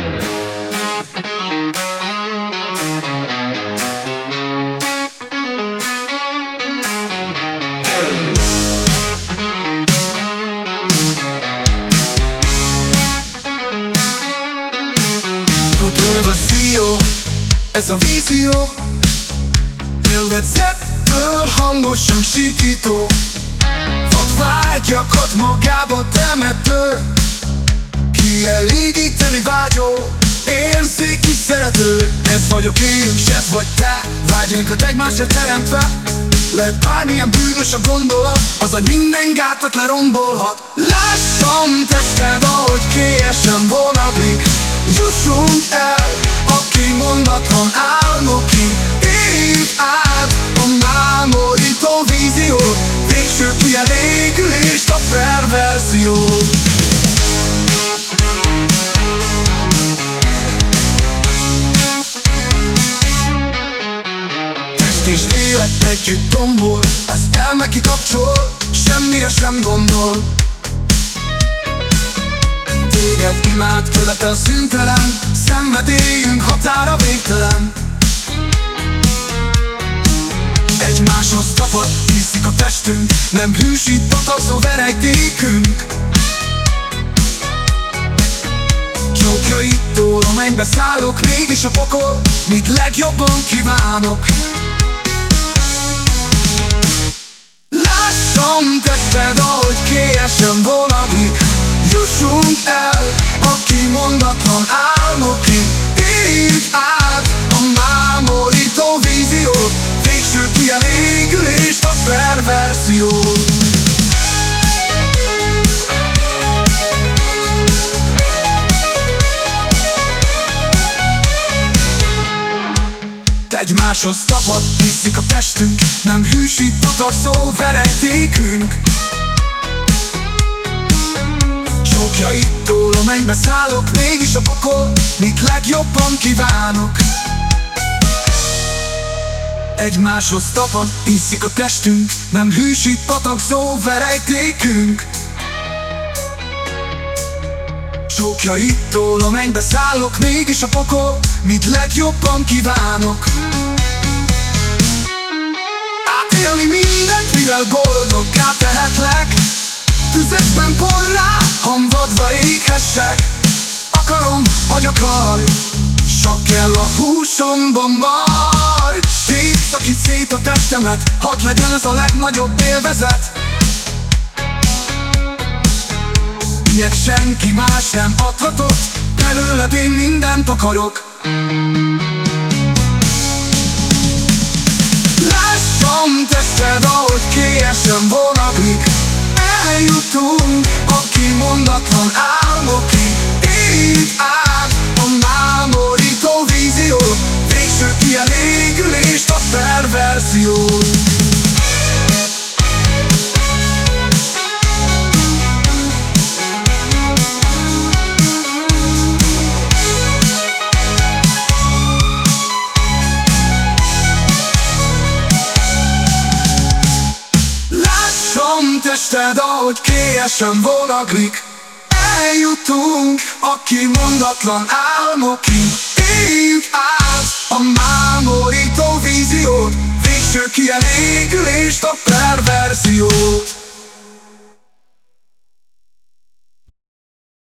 Ez a vízió élvezetből hangosan sikító, vad vágyakat magába temető, kielégíteni vágyó, érzéki szerető. Ez vagyok én, s ez vagy te, vágyunkat egymásra teremtve. Lehet bármilyen bűnös a gondolat, az agy minden gátat lerombolhat. Lássam tested, ahogy kélyesen vonatlik, jussunk el, aki mondatlan álmokig. Éljük át a mámorító víziót, végső kielégülést, a perverziót. Test és élet együtt tombol, ezt elme kikapcsol, semmire sem gondol. Téged imád követel szüntelen, szenvedélyünk határa végtelen. Egymáshoz tapad, hiszik a testünk, nem hűsít patakzó verejtékünk. Csókjaitól a mennybe szállok, mégis a pokol, mit legjobban kívánok. Lássam tested, ahogy kélyesen vonatlik, jussunk el, aki mondatlan álmokig. Éljük át a mámorító víziót, végső kielégülést, a perverziót. Egymáshoz tapad, hiszik a testünk, nem hűsít patakzó verejtékünk. Csókjaitól a mennybe szállok, mégis a pokol, mit legjobban kívánok. Egymáshoz tapad, hiszik a testünk, nem hűsít patakzó verejtékünk. Csókjaitól a mennybe szállok, mégis a pokol, mit legjobban kívánok. Átélni mindent, mivel boldoggá tehetlek, tüzekben porrá, hamvadva éghessek. Akarom, hogy akarj, csak kell a húsomban majd. Tégy, szakít szét a testemet, hadd legyen ez a legnagyobb élvezet. Ilyet senki más nem adhatott, belőled én mindent akarok. Lássam tested, ahogy kélyesen vonatlik, eljutunk a kimondatlan álmokig. Éljük át a mámorító víziót, végső kielégülést, a perverziót. Tested, ahogy kélyesen vonaglik, eljutunk a kimondatlan álmokig. Éljük át a mámorító víziót, végső kielégülést, a perverziót.